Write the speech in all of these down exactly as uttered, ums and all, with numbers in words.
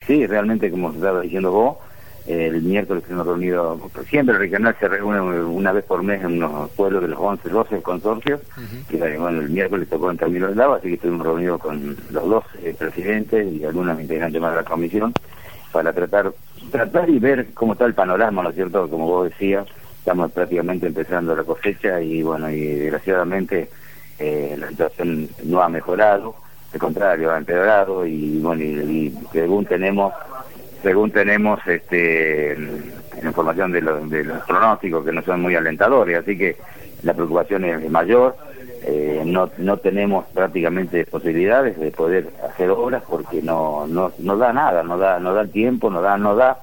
sí, realmente, como estaba diciendo vos, el miércoles hemos reunido, siempre el regional se reúne una vez por mes en unos pueblos de los once, doce consorcios, uh-huh. que bueno, el miércoles tocó en Camilo del Lago, así que estuvimos reunidos con los dos eh, presidentes y algunos integrantes más de la comisión, para tratar tratar y ver cómo está el panorama, ¿no es cierto? Como vos decías, estamos prácticamente empezando la cosecha y bueno, y desgraciadamente eh, la situación no ha mejorado, al contrario, ha empeorado y bueno, y, y según tenemos según tenemos este información de los, de los pronósticos que no son muy alentadores, así que la preocupación es mayor. Eh, no no tenemos prácticamente posibilidades de poder hacer obras porque no no no da nada, no da no da el tiempo, no da no da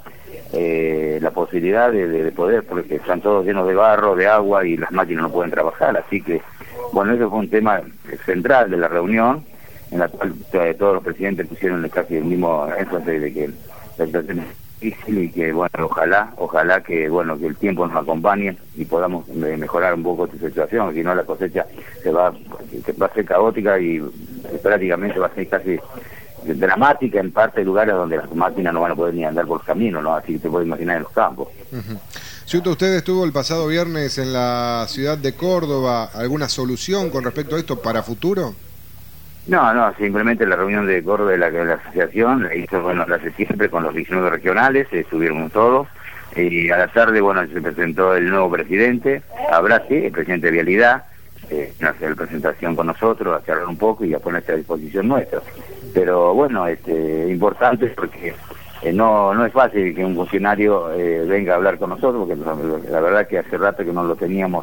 eh, la posibilidad de, de poder, porque están todos llenos de barro, de agua y las máquinas no pueden trabajar, así que bueno, ese fue un tema central de la reunión en la cual eh, todos los presidentes pusieron casi el mismo énfasis de que la situación es difícil y que bueno, ojalá, ojalá que bueno, que el tiempo nos acompañe y podamos eh, mejorar un poco esta situación, si no la cosecha se va, se va a ser caótica y eh, prácticamente va a ser casi dramática en parte de lugares donde las máquinas no van a poder ni andar por camino, ¿no? Así que te puedes imaginar en los campos. Uh-huh. Ciuto, usted estuvo el pasado viernes en la ciudad de Córdoba, ¿alguna solución con respecto a esto para futuro? No, no, simplemente la reunión de Córdoba de la, de la asociación la hizo, bueno, la hace siempre con los diecinueve regionales, se subieron todos, y a la tarde, bueno, se presentó el nuevo presidente, habrá sí, el presidente de Vialidad, eh, a hacer la presentación con nosotros, a charlar un poco y a ponerse a disposición nuestra. Pero bueno, este, importante porque eh, no no es fácil que un funcionario eh, venga a hablar con nosotros, porque la, la verdad que hace rato que no lo teníamos.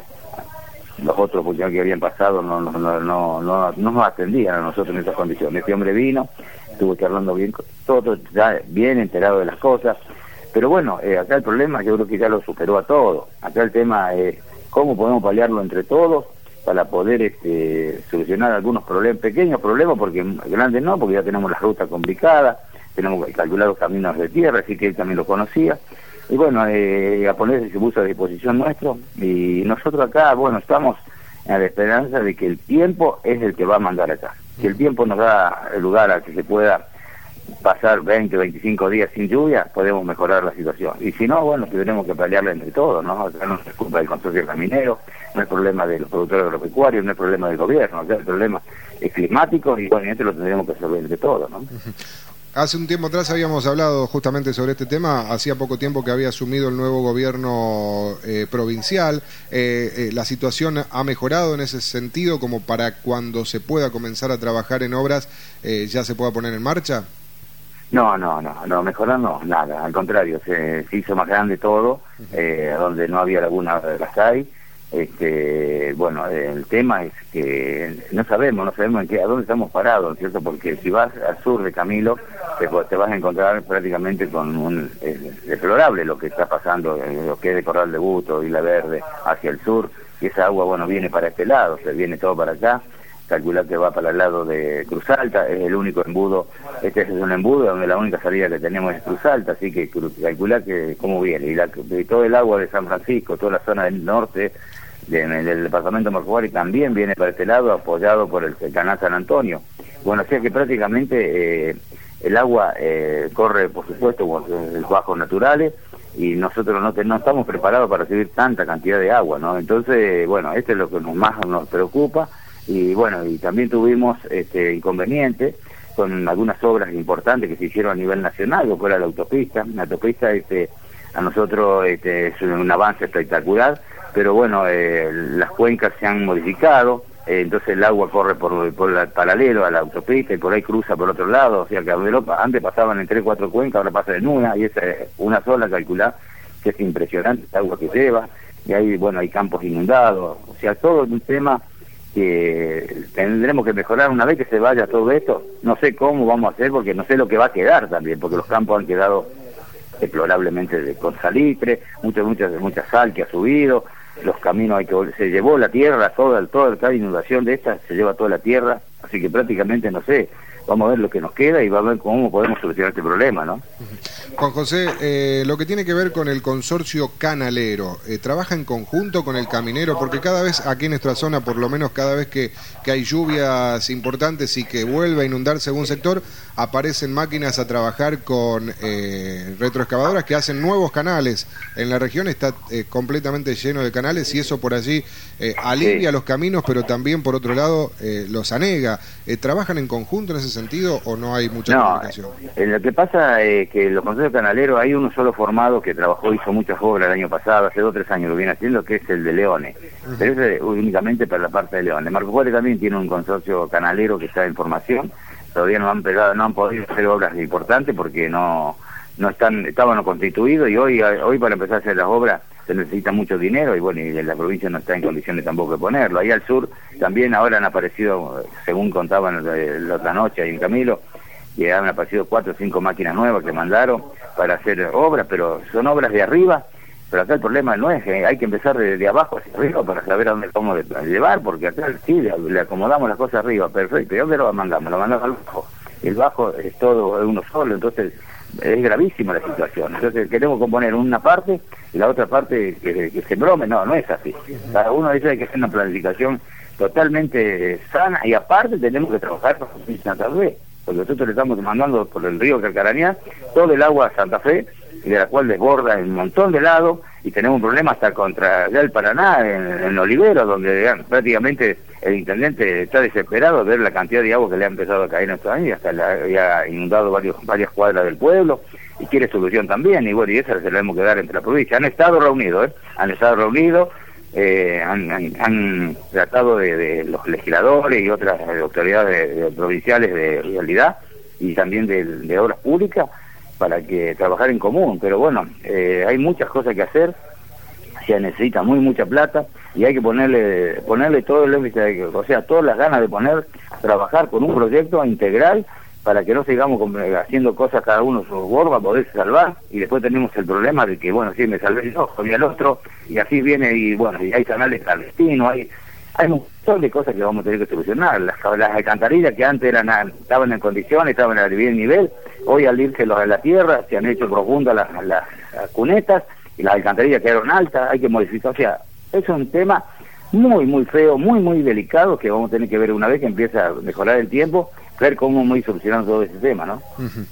Los otros funcionarios que habían pasado no no no no no, no nos atendían a nosotros en esas condiciones. Este hombre vino, estuvo charlando bien con todo, ya bien enterado de las cosas, pero bueno, eh, acá el problema yo creo que ya lo superó a todo. Acá el tema es cómo podemos paliarlo entre todos para poder este, solucionar algunos problemas, pequeños problemas, porque grandes no, porque ya tenemos la ruta complicada, tenemos calculados caminos de tierra, así que él también lo conocía. Y bueno, eh, a ponerse se puso a disposición nuestro, y nosotros acá, bueno, estamos en la esperanza de que el tiempo es el que va a mandar acá. Si el tiempo nos da el lugar a que se pueda pasar veinte, veinticinco días sin lluvia, podemos mejorar la situación. Y si no, bueno, tendremos que pelearla entre todos, ¿no? Acá no es culpa del consorcio caminero, no es problema de los productores agropecuarios, no es problema del gobierno, acá el problema es climático y bueno, este lo tendremos que resolver entre todos, ¿no? Hace un tiempo atrás habíamos hablado justamente sobre este tema, hacía poco tiempo que había asumido el nuevo gobierno eh, provincial, eh, eh, ¿la situación ha mejorado en ese sentido como para cuando se pueda comenzar a trabajar en obras eh, ya se pueda poner en marcha? No, no, no, no, mejorar no, nada, al contrario, se, se hizo más grande todo, eh, donde no había laguna las hay. Este, bueno, el tema es que no sabemos, no sabemos en qué, a dónde estamos parados, ¿no es cierto? Porque si vas al sur de Camilo, te, te vas a encontrar prácticamente con un es deplorable lo que está pasando, lo que es de Corral de Busto, Isla Verde, hacia el sur, y esa agua, bueno, viene para este lado, se viene todo para acá, calcular que va para el lado de Cruz Alta, es el único embudo, este es un embudo donde la única salida que tenemos es Cruz Alta, así que calcular que cómo viene, y, la, y todo el agua de San Francisco, toda la zona del norte, de, del departamento de Morfuari también viene para este lado, apoyado por el, el canal San Antonio. Bueno, o sea que prácticamente eh, el agua eh, corre, por supuesto, por los bajos naturales, y nosotros no, te, no estamos preparados para recibir tanta cantidad de agua, ¿no? Entonces, bueno, esto es lo que nos, más nos preocupa, y bueno, y también tuvimos este inconveniente con algunas obras importantes que se hicieron a nivel nacional, como era la autopista. La autopista este a nosotros este, es un avance espectacular, pero bueno, eh, las cuencas se han modificado, eh, entonces el agua corre por, por el paralelo a la autopista y por ahí cruza por otro lado, o sea que antes pasaban en tres, cuatro cuencas, ahora pasan en una, y esa es una sola, calcular que es impresionante el agua que lleva, y ahí, bueno, hay campos inundados, o sea, todo un tema que tendremos que mejorar una vez que se vaya todo esto. No sé cómo vamos a hacer, porque no sé lo que va a quedar también, porque los campos han quedado deplorablemente de, con salitre, mucha, mucha, mucha sal que ha subido, los caminos hay que se llevó la tierra, toda, toda cada inundación de esta se lleva toda la tierra, así que prácticamente no sé, vamos a ver lo que nos queda y vamos a ver cómo podemos solucionar este problema, ¿no? Juan José, eh, lo que tiene que ver con el consorcio canalero, eh, ¿trabaja en conjunto con el caminero? Porque cada vez aquí en nuestra zona, por lo menos cada vez que, que hay lluvias importantes y que vuelve a inundarse algún sector, aparecen máquinas a trabajar con eh, retroexcavadoras que hacen nuevos canales. En la región está eh, completamente lleno de canales y eso por allí eh, alivia sí. los caminos, pero también por otro lado eh, los anega. Eh, ¿Trabajan en conjunto en ese sentido o no hay mucha no, comunicación? Eh, lo que pasa es que los consejos canaleros, hay uno solo formado que trabajó, hizo muchas obras el año pasado, hace dos o tres años lo viene haciendo, que es el de Leones. Uh-huh. Pero ese es únicamente para la parte de Leones. Marco Juárez también tiene un consorcio canalero que está en formación. Todavía no han pegado, no han podido hacer obras importantes porque no no están estaban constituidos y hoy hoy para empezar a hacer las obras se necesita mucho dinero y bueno, y la provincia no está en condiciones tampoco de ponerlo. Ahí al sur también ahora han aparecido, según contaban la otra noche ahí en Camilo, y han aparecido cuatro o cinco máquinas nuevas que mandaron para hacer obras, pero son obras de arriba. Pero acá el problema no es que hay que empezar de, de abajo hacia arriba para saber a dónde vamos a llevar, porque acá sí le, le acomodamos las cosas arriba, perfecto. ¿Y dónde lo mandamos? Lo mandamos al bajo. El bajo es todo uno solo, entonces es gravísima la situación. Entonces queremos componer una parte y la otra parte que, que se brome. No, no es así. Cada uno dice que hay que hacer una planificación totalmente sana y aparte tenemos que trabajar con Santa Fe, porque nosotros le estamos mandando por el río Calcarañá todo el agua a Santa Fe, y de la cual desborda en un montón de lados, y tenemos un problema hasta contra allá el Paraná, en, en Olivero, donde ya, prácticamente el intendente está desesperado de ver la cantidad de agua que le ha empezado a caer en estos años, y hasta le ha inundado varios, varias cuadras del pueblo, y quiere solución también, y bueno, y esa se la hemos que dar entre la provincia. Han estado reunidos, ¿eh? Han estado reunidos, eh, han, han, han tratado de, de los legisladores y otras autoridades de, de, provinciales de realidad, y también de, de obras públicas, para que trabajar en común, pero bueno, eh, hay muchas cosas que hacer, se necesita muy mucha plata y hay que ponerle ponerle todo el, o sea, todas las ganas de poner a trabajar con un proyecto integral para que no sigamos haciendo cosas cada uno su bordo para poderse salvar y después tenemos el problema de que, bueno, sí, me salvé yo, salvé al otro y así viene y bueno, y hay canales clandestinos, hay hay un montón de cosas que vamos a tener que solucionar. Las, las alcantarillas que antes eran estaban en condiciones, estaban a bien nivel, hoy al irse los de la tierra se han hecho profundas las, las, las cunetas y las alcantarillas quedaron altas, hay que modificar. O sea, es un tema muy, muy feo, muy, muy delicado que vamos a tener que ver una vez que empiece a mejorar el tiempo, ver cómo vamos a ir solucionando todo ese tema, ¿no? Uh-huh.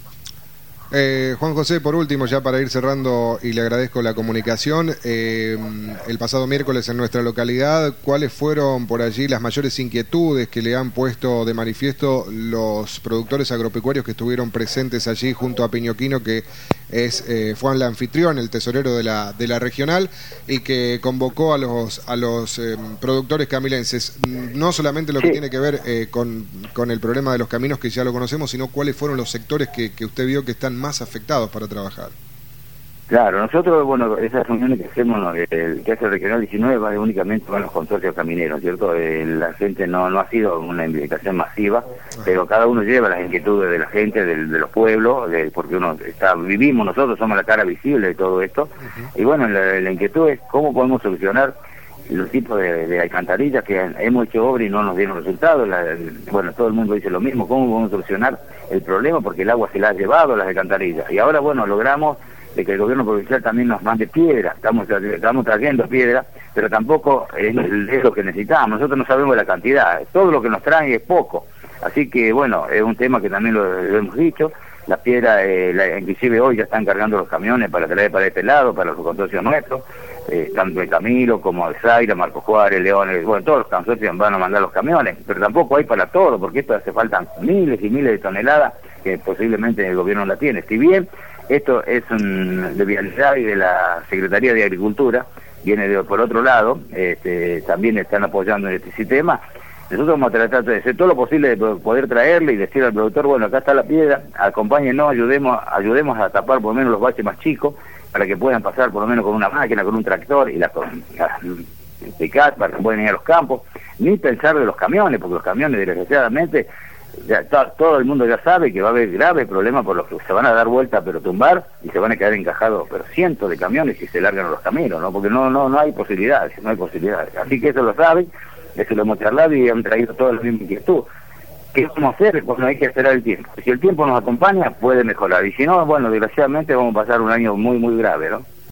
Eh, Juan José, por último, ya para ir cerrando y le agradezco la comunicación, eh, el pasado miércoles en nuestra localidad, ¿cuáles fueron por allí las mayores inquietudes que le han puesto de manifiesto los productores agropecuarios que estuvieron presentes allí junto a Piñoquino, que es eh, fue el anfitrión, el tesorero de la de la regional, y que convocó a los a los eh, productores camilenses, no solamente lo que sí. tiene que ver eh, con, con el problema de los caminos, que ya lo conocemos, sino cuáles fueron los sectores que, que usted vio que están más afectados para trabajar? Claro, nosotros, bueno, esas reuniones que hacemos, ¿no? el que hace el Regional diecinueve va únicamente con los consorcios camineros, ¿cierto? Eh, la gente no no ha sido una invitación masiva, ah. pero cada uno lleva las inquietudes de la gente, de, de los pueblos, de, porque uno está vivimos, nosotros somos la cara visible de todo esto, uh-huh. y bueno, la, la inquietud es cómo podemos solucionar los tipos de, de alcantarillas que hemos hecho obra y no nos dieron resultados. La, bueno, todo el mundo dice lo mismo, cómo podemos solucionar el problema, porque el agua se la ha llevado a las alcantarillas, y ahora, bueno, logramos de que el gobierno provincial también nos mande piedra, estamos, estamos trayendo piedra, pero tampoco es, es lo que necesitamos, nosotros no sabemos la cantidad, todo lo que nos traen es poco, así que bueno, es un tema que también lo, lo hemos dicho, la piedra, eh, la, inclusive hoy ya están cargando los camiones para traer para este lado, para los consorcios nuestros, eh, tanto de Camilo como de Zaira, Marco Juárez, Leones, bueno, todos los consorcios van a mandar los camiones, pero tampoco hay para todo, porque esto hace faltan miles y miles de toneladas que posiblemente el gobierno la tiene, si bien esto es un, de Vialidad y de la Secretaría de Agricultura, viene de, por otro lado, este, también están apoyando en este sistema. Nosotros vamos a tratar de hacer todo lo posible de poder traerle y decir al productor, bueno, acá está la piedra, acompáñenos, ayudemos, ayudemos a tapar por lo menos los baches más chicos, para que puedan pasar por lo menos con una máquina, con un tractor y la con picar para que puedan ir a los campos, ni pensar de los camiones, porque los camiones desgraciadamente ya to, todo el mundo ya sabe que va a haber graves problemas por los que se van a dar vuelta pero tumbar y se van a quedar encajados pero cientos de camiones si se largan los caminos, ¿no? Porque no no no hay posibilidades, no hay posibilidades. Así que eso lo saben, eso lo hemos charlado y han traído toda la misma inquietud. ¿qué vamos a hacer? Bueno, hay que esperar el tiempo. Si el tiempo nos acompaña, puede mejorar. Y si no, bueno, desgraciadamente vamos a pasar un año muy, muy grave, ¿no?